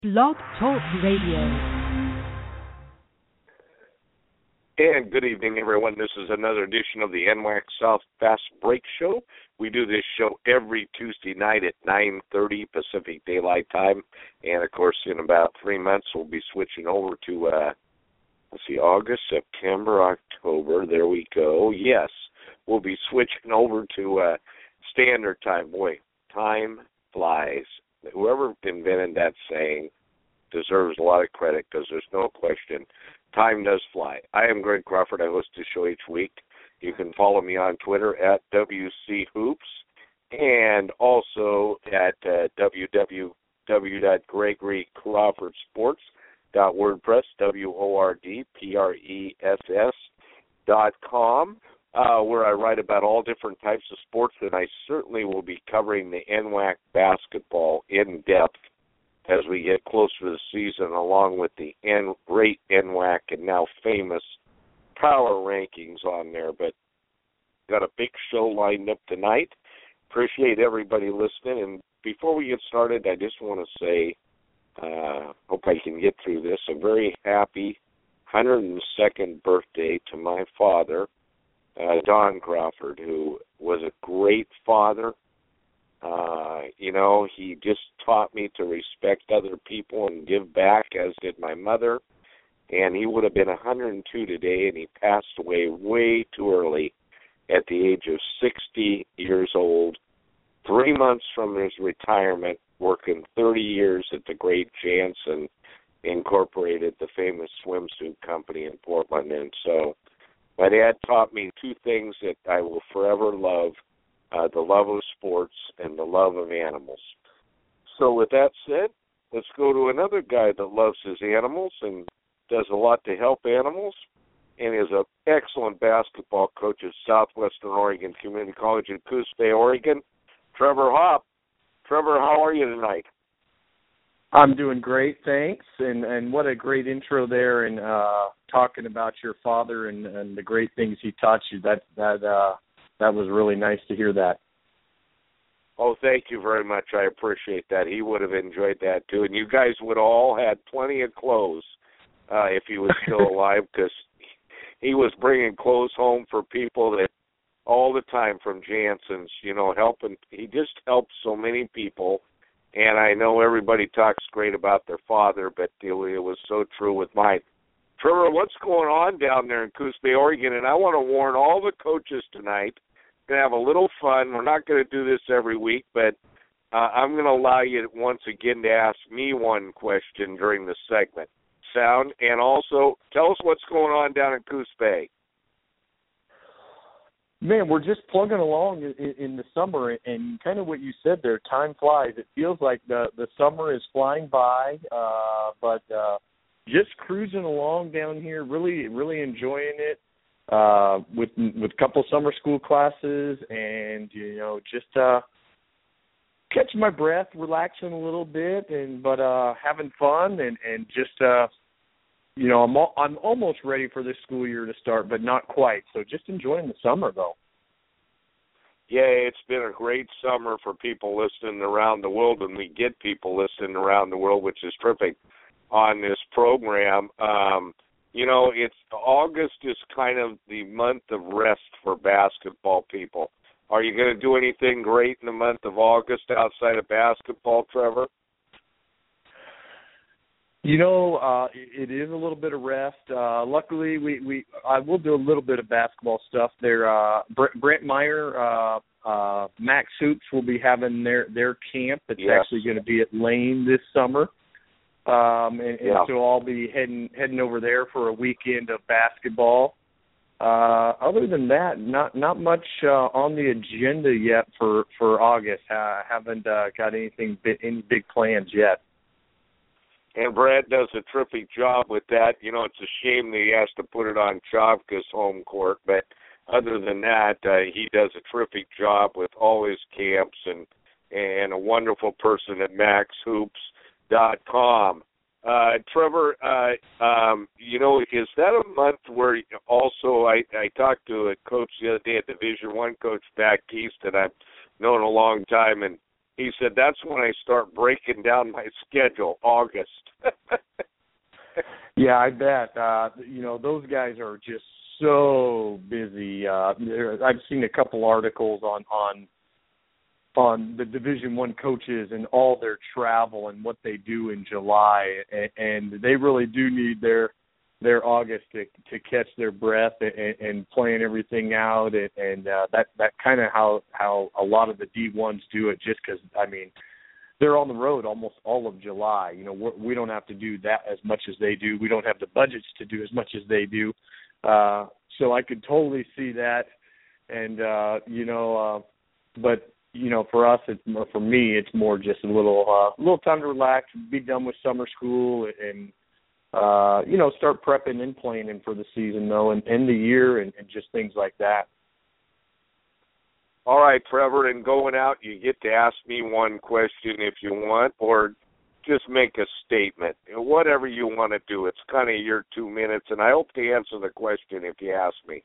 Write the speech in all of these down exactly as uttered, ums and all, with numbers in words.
Blog Talk Radio. And good evening, everyone. This is another edition of the N W A C South Fast Break Show. We do this show every Tuesday night at nine thirty Pacific Daylight Time. And, of course, in about three months, we'll be switching over to, uh, let's see, August, September, October. There we go. Yes, we'll be switching over to uh, Standard Time. Boy, time flies. Whoever invented that saying deserves a lot of credit because there's no question time does fly. I am Greg Crawford. I host the show each week. You can follow me on Twitter at W C Hoops and also at uh, w w w dot gregory crawford sports dot wordpress, W O R D P R E S S dot com, uh, where I write about all different types of sports, and I certainly will be covering the N W A C basketball in depth as we get closer to the season, along with the N- great N W A C and now famous power rankings on there. But got a big show lined up tonight. Appreciate everybody listening. And before we get started, I just want to say, uh, hope I can get through this, a very happy one hundred second birthday to my father, uh, Don Crawford, who was a great father. Uh, you know, he just taught me to respect other people and give back, as did my mother. And he would have been one hundred two today, and he passed away way too early at the age of sixty years old, three months from his retirement, working thirty years at the great Janssen Incorporated, the famous swimsuit company in Portland. And so my dad taught me two things that I will forever love. Uh, the love of sports and the love of animals. So with that said, let's go to another guy that loves his animals and does a lot to help animals and is an excellent basketball coach at Southwestern Oregon Community College in Coos Bay, Oregon, Trevor Hopp. Trevor, how are you tonight? I'm doing great, thanks. And and what a great intro there, and uh, talking about your father and, and the great things he taught you. That, that uh That was really nice to hear that. Oh, thank you very much. I appreciate that. He would have enjoyed that, too. And you guys would have all had plenty of clothes uh, if he was still alive, because he was bringing clothes home for people that all the time from Jansen's, you know, helping. He just helped so many people. And I know everybody talks great about their father, but it, it was so true with mine. Trevor, what's going on down there in Coos Bay, Oregon? And I want to warn all the coaches tonight, we're going to have a little fun. We're not going to do this every week, but uh, I'm going to allow you once again to ask me one question during the segment. Sound? And also, tell us what's going on down in Coos Bay. Man, we're just plugging along in, in the summer, and kind of what you said there, time flies. It feels like the, the summer is flying by, uh, but uh, – just cruising along down here, really, really enjoying it uh, with with a couple summer school classes, and you know, just uh, catching my breath, relaxing a little bit, and but uh, having fun, and and just uh, you know, I'm al- I'm almost ready for this school year to start, but not quite. So just enjoying the summer though. Yeah, it's been a great summer for people listening around the world, and we get people listening around the world, which is terrific. On this program, um, you know, it's August is kind of the month of rest for basketball people. Are you going to do anything great in the month of August outside of basketball, Trevor? You know, uh, it, it is a little bit of rest. Uh, luckily, we, we I will do a little bit of basketball stuff there. Uh, Brent, Brent Meyer, uh, uh, Max Hoops will be having their, their camp. It's yes. actually going to be at Lane this summer. Um, and, and yeah. so I'll be heading heading over there for a weekend of basketball. Uh, other than that, not not much uh, on the agenda yet for for August. I haven't uh, got anything any big plans yet. And Brad does a terrific job with that. You know, it's a shame that he has to put it on Chavka's home court, but other than that, uh, he does a terrific job with all his camps, and and a wonderful person at Max Hoops. Dot com. Uh, Trevor, uh, um, you know, is that a month where also I, I talked to a coach the other day, a Division One coach back east that I've known a long time, and He said, that's when I start breaking down my schedule, August. Yeah, I bet. Uh, you know, those guys are just so busy. Uh, I've seen a couple articles on on on the Division One coaches and all their travel and what they do in July, and, and they really do need their their August to to catch their breath and, and plan everything out, and, and uh, that that kind of how how a lot of the D ones do it. Just because, I mean, they're on the road almost all of July. You know, we're, we don't have to do that as much as they do. We don't have the budgets to do as much as they do. Uh, so I could totally see that, and uh, you know, uh, but you know, for us, it's for me, it's more just a little uh, little time to relax, be done with summer school, and uh, you know, start prepping and planning for the season though, and end the year, and, and just things like that. All right, Trevor, and going out, you get to ask me one question if you want, or just make a statement. Whatever you want to do. It's kind of your two minutes, and I hope to answer the question if you ask me.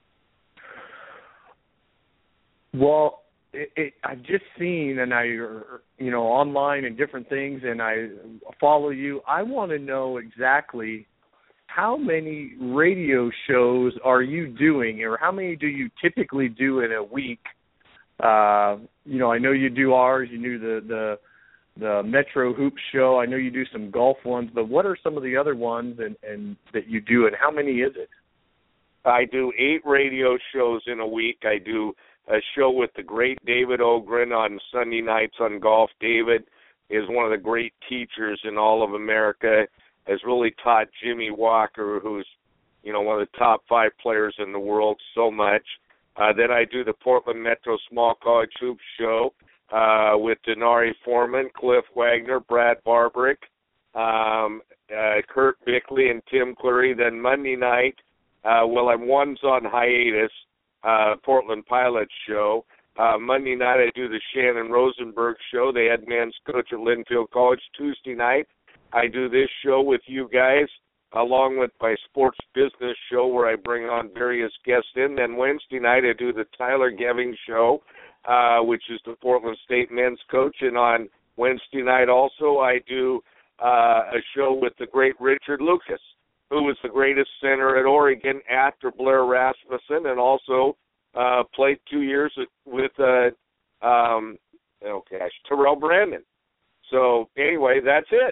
Well, it, it, I've just seen, and I, you know, online and different things, and I follow you. I want to know exactly how many radio shows are you doing, or how many do you typically do in a week? Uh, you know, I know you do ours. You do the, the the Metro Hoops show. I know you do some golf ones, but what are some of the other ones and, and that you do, and how many is it? I do eight radio shows in a week. I do a show with the great David Ogren on Sunday nights on golf. David is one of the great teachers in all of America, has really taught Jimmy Walker, who's, you know, one of the top five players in the world, so much. Uh, then I do the Portland Metro Small College Hoops show uh, with Denari Foreman, Cliff Wagner, Brad Barbrick, um, uh, Kurt Bickley, and Tim Cleary. Then Monday night, uh, well, I'm one's on hiatus, uh, Portland Pilots show. Uh, Monday night I do the Shannon Rosenberg show, the head men's coach at Linfield College. Tuesday night I do this show with you guys, along with my sports business show where I bring on various guests in. Then Wednesday night I do the Tyler Geving show, uh, which is the Portland State men's coach. And on Wednesday night also I do uh, a show with the great Richard Lucas, who was the greatest center at Oregon after Blair Rasmussen, and also uh, played two years with, uh, um, oh gosh, Terrell Brandon. So anyway, that's it.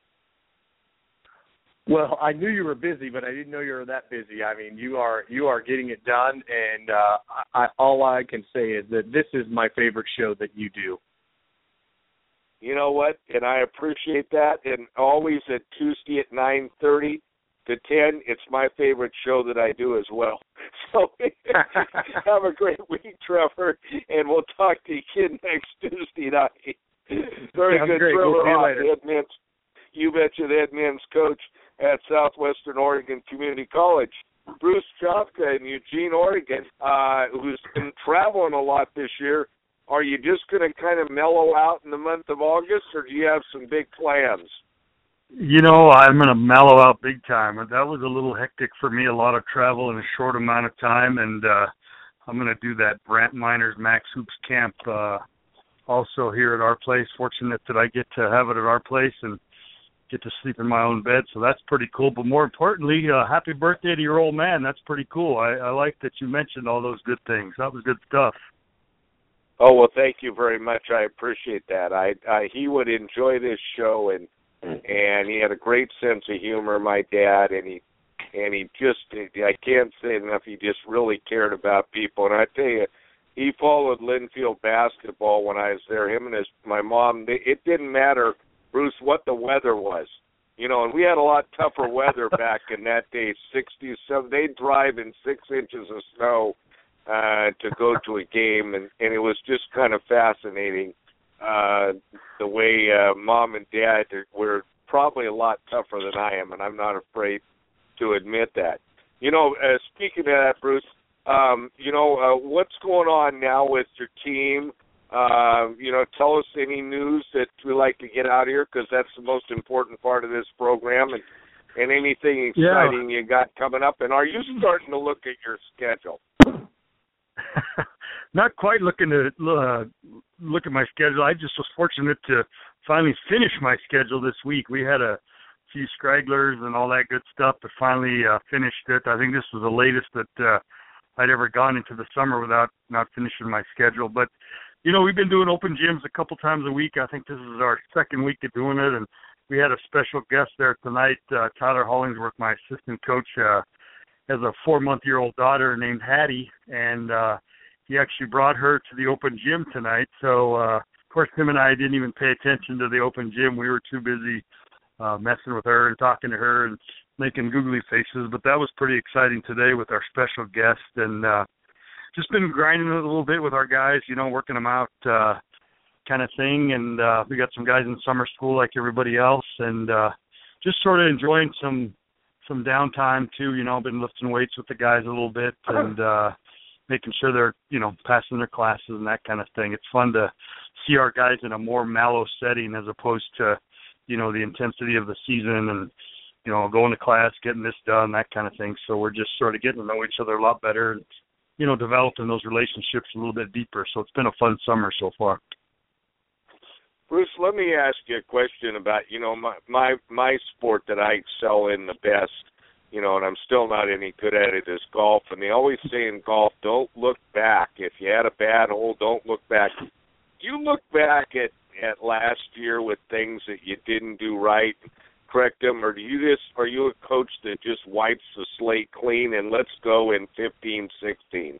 Well, I knew you were busy, but I didn't know you were that busy. I mean, you are you are getting it done, and uh, I, all I can say is that this is my favorite show that you do. You know what? And I appreciate that. And always at Tuesday at nine thirty to ten, it's my favorite show that I do as well. So have a great week, Trevor, and we'll talk to you again next Tuesday night. Very Sounds good, great. Trevor. We'll see you later. Head men's, you betcha, the head men's coach at Southwestern Oregon Community College. Bruce Chopka in Eugene, Oregon, uh, who's been traveling a lot this year. Are you just going to kind of mellow out in the month of August, or do you have some big plans? You know, I'm going to mellow out big time. That was a little hectic for me, a lot of travel in a short amount of time, and uh, I'm going to do that Brant Miners Max Hoops Camp uh, also here at our place. Fortunate that I get to have it at our place and get to sleep in my own bed, so that's pretty cool. But more importantly, uh, happy birthday to your old man. That's pretty cool. I, I like that you mentioned all those good things. That was good stuff. Oh, well, thank you very much. I appreciate that. I, I he would enjoy this show, and and he had a great sense of humor, my dad, and he and he just, I can't say enough, he just really cared about people. And I tell you, he followed Linfield basketball when I was there. Him and his my mom, they, it didn't matter, Bruce, what the weather was. You know, and we had a lot tougher weather back in that day, sixties, so they'd drive in six inches of snow uh, to go to a game, and, and it was just kind of fascinating uh, the way uh, Mom and Dad were probably a lot tougher than I am, and I'm not afraid to admit that. You know, uh, speaking of that, Bruce, um, you know, uh, what's going on now with your team? Uh, you know, tell us any news that we like to get out of here, because that's the most important part of this program, and, and anything exciting yeah. you got coming up. And are you starting to look at your schedule? not quite looking to uh, look at my schedule. I just was fortunate to finally finish my schedule this week. We had a few stragglers and all that good stuff, but finally uh, finished it. I think this was the latest that uh, I'd ever gone into the summer without not finishing my schedule. But, you know, we've been doing open gyms a couple times a week. I think this is our second week of doing it, and we had a special guest there tonight, uh, Tyler Hollingsworth, my assistant coach, uh, has a four-month-year-old daughter named Hattie, and uh, he actually brought her to the open gym tonight. So, uh, of course, him and I didn't even pay attention to the open gym. We were too busy uh, messing with her and talking to her and making googly faces. But that was pretty exciting today with our special guest, and uh, just been grinding it a little bit with our guys, you know, working them out uh, kind of thing. And uh, we got some guys in summer school like everybody else, and uh, just sort of enjoying some some downtime too, you know. Been lifting weights with the guys a little bit and uh making sure they're, you know, passing their classes and that kind of thing. It's fun to see our guys in a more mellow setting as opposed to, you know, the intensity of the season and, you know, going to class, getting this done, that kind of thing. So we're just sort of getting to know each other a lot better and, you know, developing those relationships a little bit deeper. So it's been a fun summer so far. Bruce, let me ask you a question about, you know, my, my my sport that I excel in the best, you know, and I'm still not any good at it, is golf. And they always say in golf, don't look back. If you had a bad hole, don't look back. Do you look back at, at last year with things that you didn't do right, correct them, or do you just, are you a coach that just wipes the slate clean and let's go in fifteen, sixteen?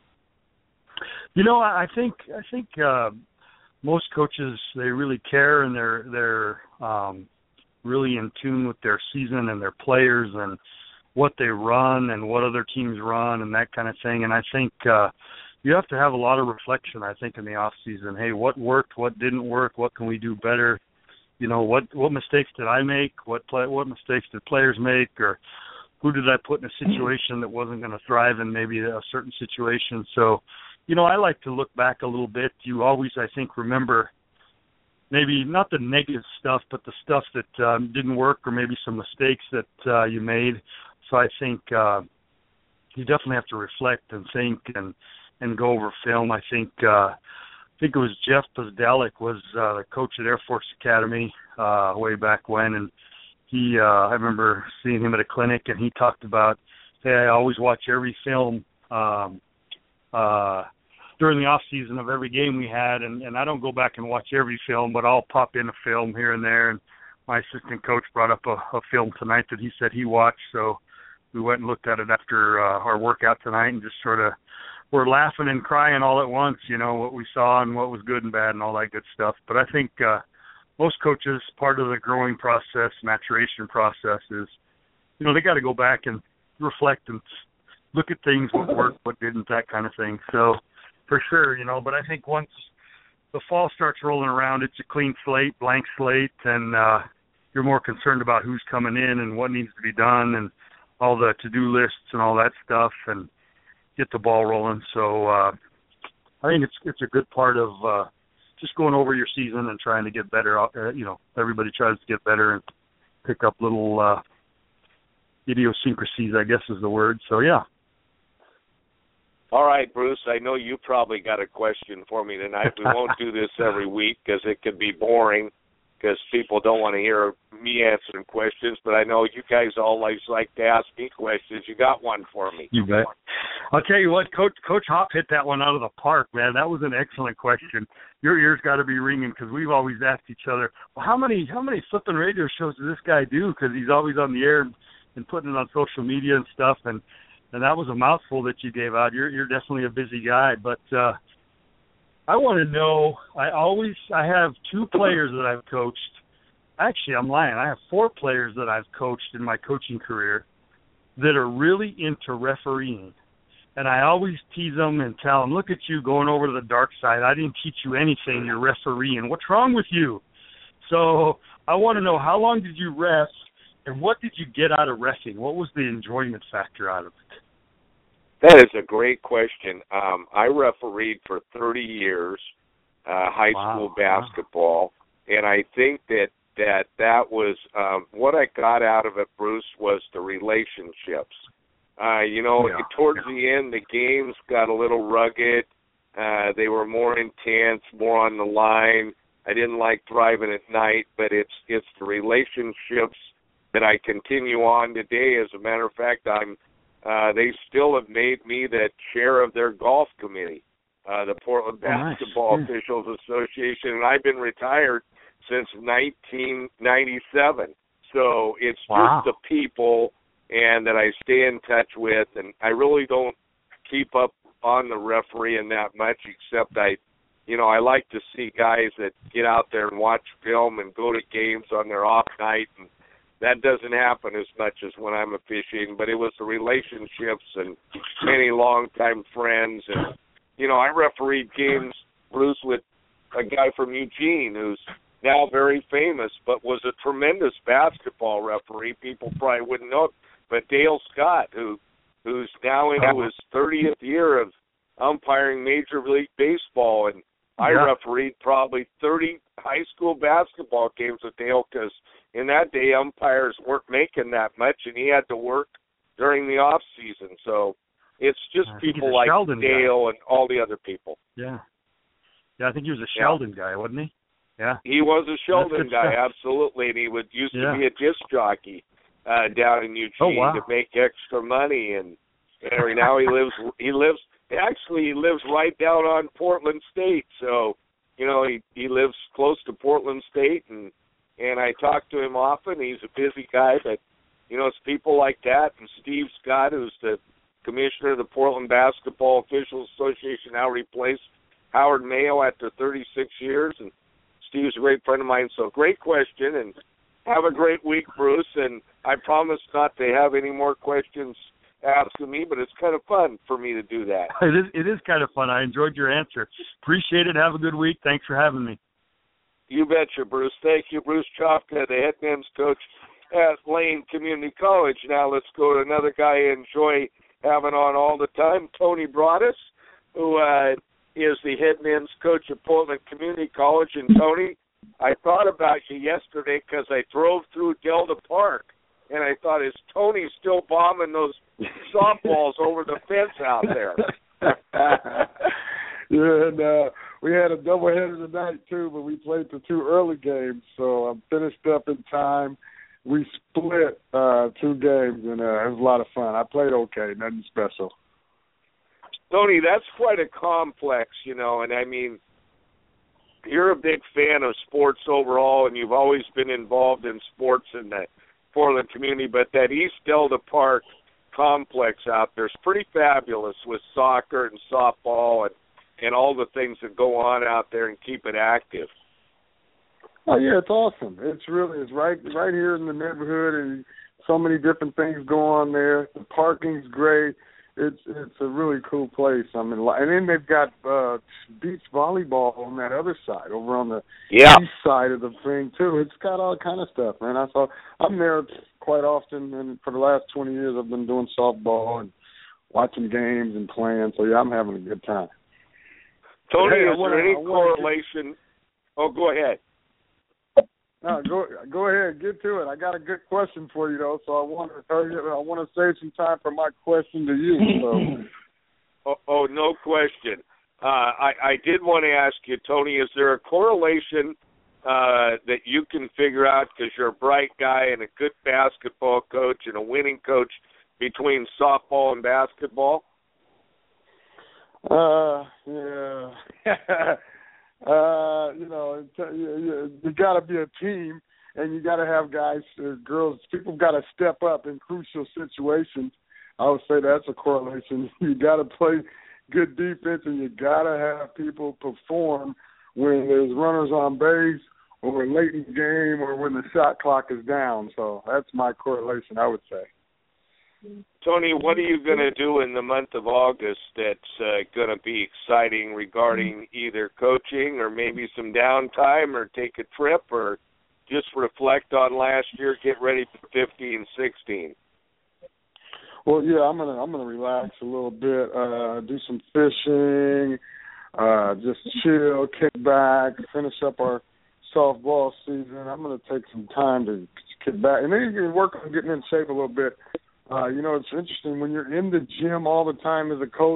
You know, I think I think uh, most coaches, they really care, and they're they're um, really in tune with their season and their players and what they run and what other teams run and that kind of thing. And I think uh, you have to have a lot of reflection, I think, in the off season. Hey, what worked? What didn't work? What can we do better? You know, what what mistakes did I make? What play, what mistakes did players make? Or who did I put in a situation that wasn't going to thrive in maybe a certain situation? So, you know, I like to look back a little bit. You always, I think, remember maybe not the negative stuff, but the stuff that um, didn't work, or maybe some mistakes that uh, you made. So I think uh, you definitely have to reflect and think and, and go over film. I think uh, I think it was Jeff Pozdelic was uh, the coach at Air Force Academy uh, way back when, and he uh, I remember seeing him at a clinic, and he talked about, hey, I always watch every film um, uh, during the off season of every game we had, and, and I don't go back and watch every film, but I'll pop in a film here and there. And my assistant coach brought up a, a film tonight that he said he watched, so we went and looked at it after uh, our workout tonight and just sort of were laughing and crying all at once, you know, what we saw and what was good and bad and all that good stuff. But I think uh, most coaches, part of the growing process, maturation process is, you know, they got to go back and reflect and look at things, what worked, what didn't, that kind of thing. So for sure, you know, but I think once the fall starts rolling around, it's a clean slate, blank slate, and uh, you're more concerned about who's coming in and what needs to be done and all the to-do lists and all that stuff, and get the ball rolling. So uh, I think it's it's a good part of uh, just going over your season and trying to get better. Uh, you know, everybody tries to get better and pick up little uh, idiosyncrasies, I guess is the word. So, yeah. All right, Bruce, I know you probably got a question for me tonight. We won't do this every week because it could be boring, because people don't want to hear me answering questions, but I know you guys always like to ask me questions. You got one for me. You bet. I'll tell you what, Coach Coach Hop hit that one out of the park, man. That was an excellent question. Your ears got to be ringing, because we've always asked each other, well, how many how many flipping radio shows does this guy do? Because he's always on the air and, and putting it on social media and stuff, and, and that was a mouthful that you gave out. You're you're definitely a busy guy, but uh, I want to know, I always, I have two players that I've coached. Actually, I'm lying. I have four players that I've coached in my coaching career that are really into refereeing. And I always tease them and tell them, look at you going over to the dark side. I didn't teach you anything. You're refereeing. What's wrong with you? So I want to know, how long did you ref, and what did you get out of reffing? What was the enjoyment factor out of it? That is a great question. Um, I refereed for thirty years, uh, high wow. school basketball, and I think that that, that was um, what I got out of it, Bruce, was the relationships. Uh, you know, yeah. towards yeah. the end, the games got a little rugged. Uh, they were more intense, more on the line. I didn't like driving at night, but it's it's the relationships that I continue on today. As a matter of fact, I'm uh, they still have made me the chair of their golf committee, uh, the Portland oh, Basketball nice. Officials Association, and I've been retired since nineteen ninety-seven. So it's wow. just the people and that I stay in touch with, and I really don't keep up on the refereeing that much, except I, you know, I like to see guys that get out there and watch film and go to games on their off night, and that doesn't happen as much as when I'm officiating, but it was the relationships and many longtime friends, and, you know, I refereed games, Bruce, with a guy from Eugene who's now very famous, but was a tremendous basketball referee. People probably wouldn't know it, but Dale Scott, who who's now into his thirtieth year of umpiring Major League Baseball, and I yeah. refereed probably thirty high school basketball games with Dale, because in that day umpires weren't making that much, and he had to work during the off season. So it's just people like Sheldon Dale guy. and all the other people. Yeah, yeah, I think he was a Yeah. Sheldon guy, wasn't he? Yeah, he was a Sheldon guy, stuff. absolutely, and he would used yeah. to be a disc jockey uh, down in Eugene oh, wow. to make extra money, and, and now he lives. He lives actually he lives right down on Portland State, so you know he he lives close to Portland State, and and I talk to him often. He's a busy guy, but you know it's people like that, and Steve Scott, who's the commissioner of the Portland Basketball Officials Association, now replaced Howard Mayo after thirty-six years, and Steve's a great friend of mine. So great question, and have a great week, Bruce. And I promise not to have any more questions asking me, but it's kind of fun for me to do that. It is, it is kind of fun. I enjoyed your answer. Appreciate it. Have a good week. Thanks for having me. You betcha, Bruce. Thank you, Bruce Chopka, the head men's coach at Lane Community College. Now let's go to another guy I enjoy having on all the time, Tony Broadus, who uh, is the head men's coach at Portland Community College. And, Tony, I thought about you yesterday because I drove through Delta Park, and I thought, is Tony still bombing those softballs over the fence out there? Yeah, and uh, we had a doubleheader tonight, too, but we played the two early games, so I'm finished up in time. We split uh, two games, and uh, it was a lot of fun. I played okay, nothing special. Tony, that's quite a complex, you know, and I mean, you're a big fan of sports overall, and you've always been involved in sports in the Portland community, but that East Delta Park complex out there is pretty fabulous with soccer and softball and, and all the things that go on out there and keep it active. Oh, yeah, it's awesome. It's really, it's right right here in the neighborhood, and so many different things go on there. The parking's great. It's it's a really cool place. I mean, and then they've got uh, beach volleyball on that other side, over on the yeah. east side of the thing too. It's got all kind of stuff, man. I saw I'm there quite often, and for the last twenty years, I've been doing softball and watching games and playing. So yeah, I'm having a good time. Tony, hey, is wanna, there any wanna, correlation? Oh, go ahead. No, go go ahead, get to it. I got a good question for you though, so I want to I want to save some time for my question to you. So. oh, oh, no question. Uh, I, I did want to ask you, Tony, is there a correlation uh, that you can figure out, because you're a bright guy and a good basketball coach and a winning coach, between softball and basketball? Uh, yeah. Uh, you know, you, you got to be a team, and you got to have guys, uh, girls, people got to step up in crucial situations. I would say that's a correlation. You got to play good defense, and you got to have people perform when there's runners on base or late in the game or when the shot clock is down. So that's my correlation, I would say. Tony, what are you going to do in the month of August that's uh, going to be exciting regarding either coaching or maybe some downtime, or take a trip, or just reflect on last year, get ready for fifteen sixteen? Well, yeah, I'm gonna I'm gonna relax a little bit, uh, do some fishing, uh, just chill, kick back, finish up our softball season. I'm gonna take some time to kick back, and then you can work on getting in shape a little bit. Uh, you know, it's interesting when you're in the gym all the time as a coach.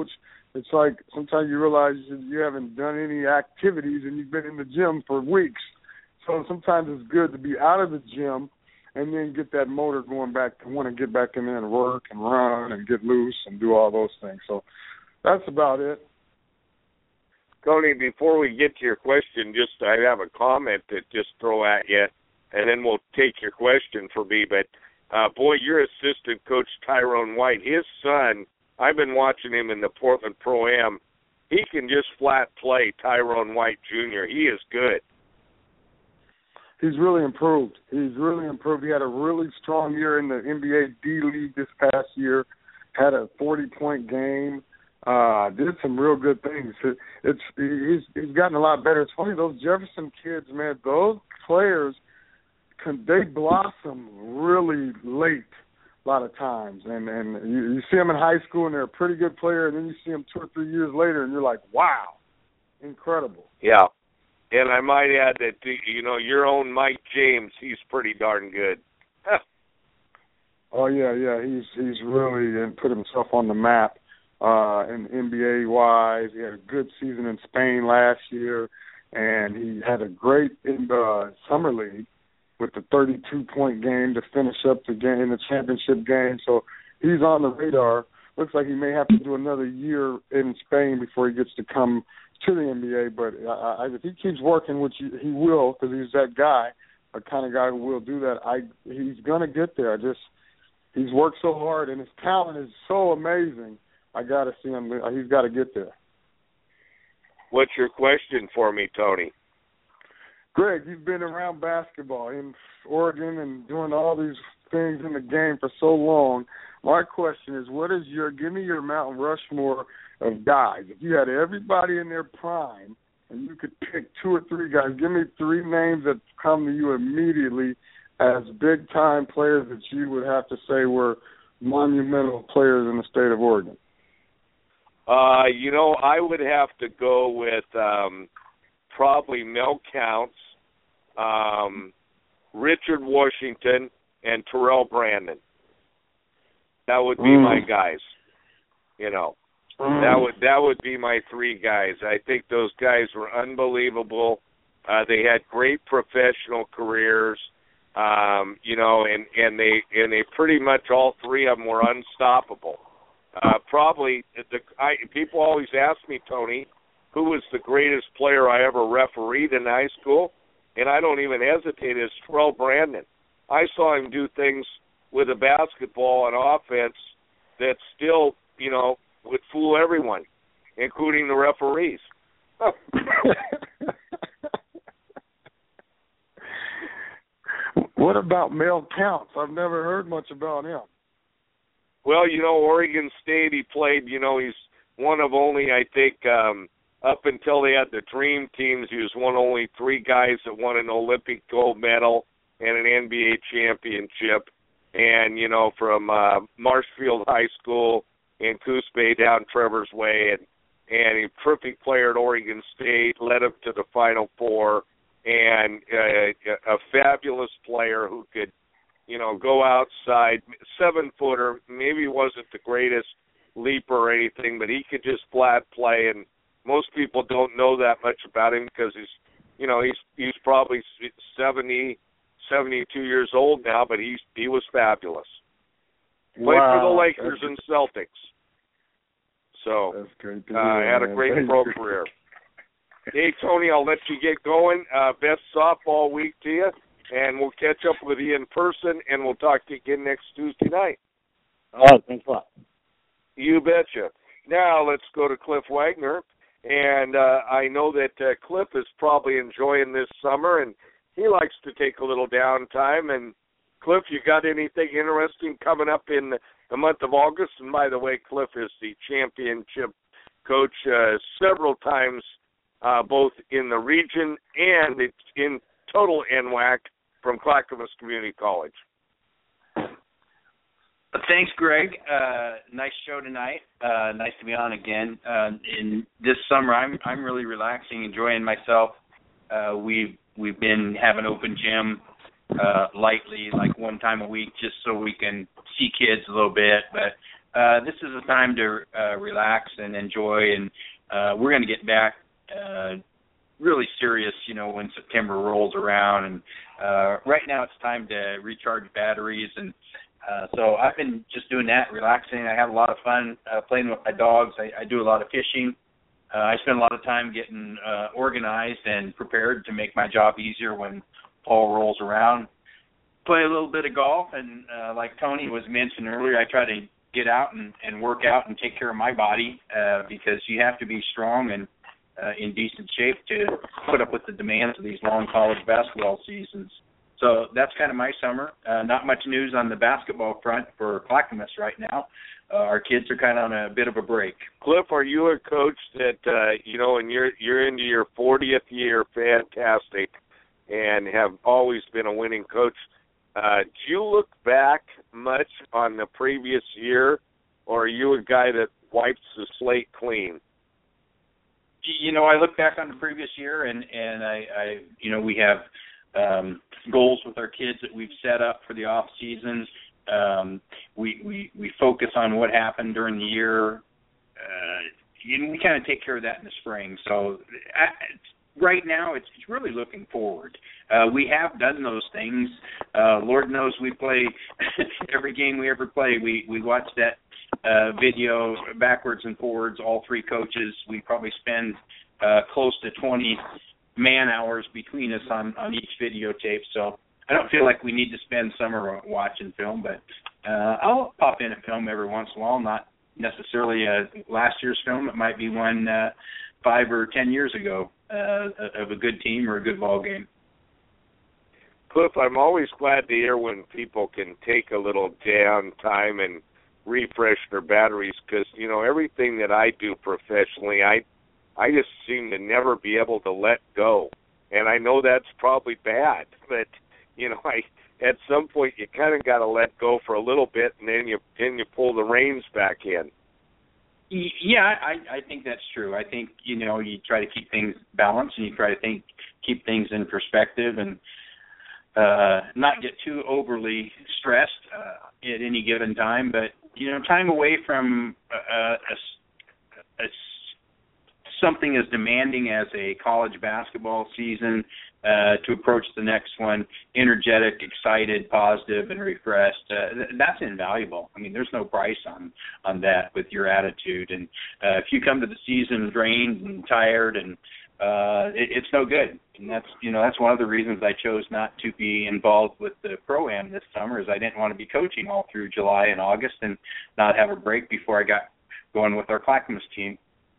it's like sometimes you realize you haven't done any activities and you've been in the gym for weeks. So sometimes it's good to be out of the gym and then get that motor going back to want to get back in there and work and run and get loose and do all those things. So that's about it. Tony, before we get to your question, just I have a comment to just throw at you, and then we'll take your question for me. But, uh, boy, your assistant coach, Tyrone White, his son, I've been watching him in the Portland Pro-Am. He can just flat play Tyrone White Junior He is good. He's really improved. He's really improved. He had a really strong year in the N B A D-League this past year, had a forty-point game. Uh, did some real good things. It, it's he's he's gotten a lot better. It's funny, those Jefferson kids, man, those players, can, they blossom really late a lot of times. And and you, you see them in high school and they're a pretty good player, and then you see them two or three years later and you're like, wow, incredible. Yeah, and I might add that, you know, your own Mike James, he's pretty darn good. Oh yeah, yeah, he's he's really put himself on the map. Uh, in N B A-wise, he had a good season in Spain last year, and he had a great in the summer league with the thirty-two point game to finish up the game, the championship game. So he's on the radar. Looks like he may have to do another year in Spain before he gets to come to the N B A. But I, I, if he keeps working, which he, he will, because he's that guy, a kind of guy who will do that, I he's gonna get there. I just he's worked so hard, and his talent is so amazing. I got to see him. He's got to get there. What's your question for me, Tony? Greg, you've been around basketball in Oregon and doing all these things in the game for so long. My question is, what is your, give me your Mount Rushmore of guys. If you had everybody in their prime and you could pick two or three guys, give me three names that come to you immediately as big-time players that you would have to say were monumental players in the state of Oregon. Uh, you know, I would have to go with um, probably Mel Counts, um, Richard Washington, and Terrell Brandon. That would be mm. my guys. You know, mm. that would that would be my three guys. I think those guys were unbelievable. Uh, they had great professional careers. Um, you know, and, and they and they pretty much all three of them were unstoppable. Uh, probably the I, people always ask me, Tony, who was the greatest player I ever refereed in high school, and I don't even hesitate. It's Terrell Brandon. I saw him do things with a basketball and offense that still, you know, would fool everyone, including the referees. What about Mel Counts? I've never heard much about him. Well, you know, Oregon State, he played, you know, he's one of only, I think, um, up until they had the Dream Teams, he was one of only three guys that won an Olympic gold medal and an N B A championship. And, you know, from uh, Marshfield High School in Coos Bay down Trevor's Way, and, and a perfect player at Oregon State, led up to the Final Four, and uh, a fabulous player who could, you know, go outside, seven-footer, maybe wasn't the greatest leaper or anything, but he could just flat play, and most people don't know that much about him because he's, you know, he's he's probably seventy, seventy-two years old now, but he's he was fabulous. Played wow. for the Lakers That's and Celtics. So, That's great to uh, hear, had man. a great Thank pro you. career. Hey, Tony, I'll let you get going. Uh, best softball week to you. And we'll catch up with you in person, and we'll talk to you again next Tuesday night. Oh, thanks a lot. You betcha. Now let's go to Cliff Wagner. And uh, I know that uh, Cliff is probably enjoying this summer, and he likes to take a little downtime. And, Cliff, you got anything interesting coming up in the month of August? And, by the way, Cliff is the championship coach uh, several times, uh, both in the region and in total N W A C. From Clackamas Community College. Thanks, Greg. Uh, nice show tonight. Uh, nice to be on again. Uh, in this summer, I'm I'm really relaxing, enjoying myself. Uh, we've we've been having open gym uh, lightly, like one time a week, just so we can see kids a little bit. But uh, this is a time to uh, relax and enjoy, and uh, we're going to get back uh, really serious, you know, when September rolls around. And uh, right now it's time to recharge batteries, and uh, so I've been just doing that, relaxing. I have a lot of fun uh, playing with my dogs. I, I do a lot of fishing. Uh, I spend a lot of time getting uh, organized and prepared to make my job easier when fall rolls around. Play a little bit of golf, and uh, like Tony was mentioned earlier, I try to get out and, and work out and take care of my body uh, because you have to be strong and uh, in decent shape to put up with the demands of these long college basketball seasons. So that's kind of my summer. Uh, not much news on the basketball front for Clackamas right now. Uh, our kids are kind of on a bit of a break. Cliff, are you a coach that, uh, you know, and you're, you're into your fortieth year, fantastic, and have always been a winning coach? Uh, do you look back much on the previous year, or are you a guy that wipes the slate clean? You know, I look back on the previous year, and, and I, I, you know, we have um, goals with our kids that we've set up for the off season. Um, we, we we focus on what happened during the year. Uh, and we kind of take care of that in the spring. So I, right now, it's, it's really looking forward. Uh, we have done those things. Uh, Lord knows we play every game we ever play. We we watch that uh, video backwards and forwards, all three coaches. We probably spend uh, close to twenty man hours between us on, on each videotape. So I don't feel like we need to spend summer watching film, but uh, I'll pop in a film every once in a while, not necessarily a last year's film. It might be one uh, five or ten years ago uh, of a good team or a good ball game. Cliff, I'm always glad to hear when people can take a little down time and refresh their batteries because, you know, everything that I do professionally, I I just seem to never be able to let go. And I know that's probably bad, but, you know, I at some point you kind of got to let go for a little bit, and then you then you pull the reins back in. Yeah, I, I think that's true. I think, you know, you try to keep things balanced, and you try to think keep things in perspective, and uh, not get too overly stressed uh, at any given time. But, you know, time away from uh, a, a, something as demanding as a college basketball season uh, to approach the next one energetic, excited, positive, and refreshed, uh, that's invaluable. I mean, there's no price on, on that with your attitude. And uh, if you come to the season drained and tired, and uh, it, it's no good. And that's, you know, that's one of the reasons I chose not to be involved with the Pro-Am this summer, is I didn't want to be coaching all through July and August and not have a break before I got going with our Clackamas team.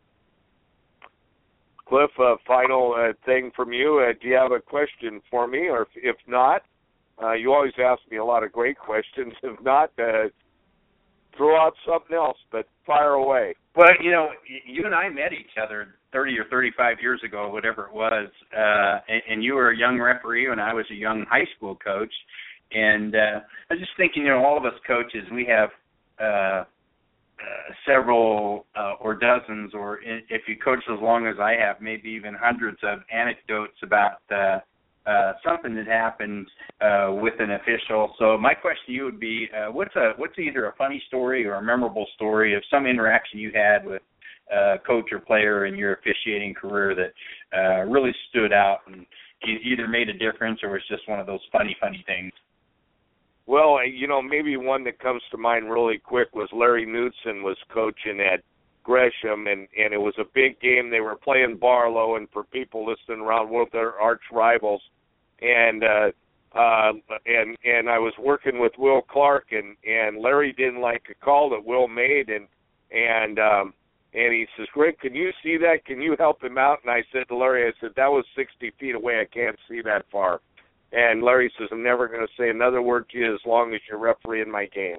Cliff, a final uh, thing from you. Uh, do you have a question for me? Or if, if not, uh, you always ask me a lot of great questions. If not, uh, throw out something else, but fire away. Well, you know, you and I met each other thirty or thirty-five years ago, whatever it was, uh, and, and you were a young referee and I was a young high school coach. And uh, I was just thinking, you know, all of us coaches, we have uh, Uh, several uh, or dozens, or in, if you coach as long as I have, maybe even hundreds of anecdotes about uh, uh, something that happened uh, with an official. So my question to you would be, uh, what's a what's either a funny story or a memorable story of some interaction you had with a coach or player in your officiating career that uh, really stood out and either made a difference or was just one of those funny, funny things? Well, you know, maybe one that comes to mind really quick was Larry Knudsen was coaching at Gresham, and, and it was a big game. They were playing Barlow, and for people listening around, one of their arch rivals. And uh, uh, and and I was working with Will Clark, and, and Larry didn't like a call that Will made, and and um, and he says, Rick, can you see that? Can you help him out? And I said to Larry, I said, that was sixty feet away. I can't see that far. And Larry says, I'm never going to say another word to you as long as you're refereeing my games.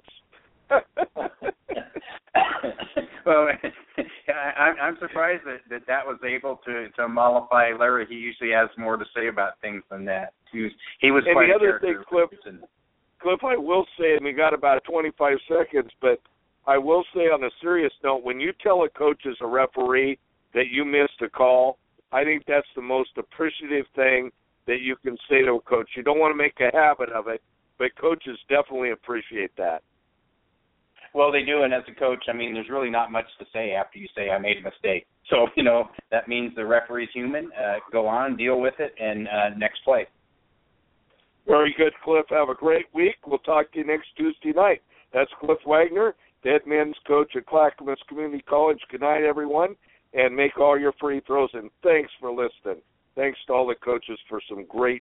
Well, I, I'm surprised that, that that was able to, to mollify Larry. He usually has more to say about things than that. He was, he was and quite the a other thing, Cliff, Cliff, I will say, and we got about twenty-five seconds, but I will say on a serious note, when you tell a coach as a referee that you missed a call, I think that's the most appreciative thing that you can say to a coach. You don't want to make a habit of it, but coaches definitely appreciate that. Well, they do, and as a coach, I mean, there's really not much to say after you say I made a mistake. So, you know, that means the referee's human. Uh, go on, deal with it, and uh, next play. Very good, Cliff. Have a great week. We'll talk to you next Tuesday night. That's Cliff Wagner, head men's coach at Clackamas Community College. Good night, everyone, and make all your free throws, and thanks for listening. Thanks to all the coaches for some great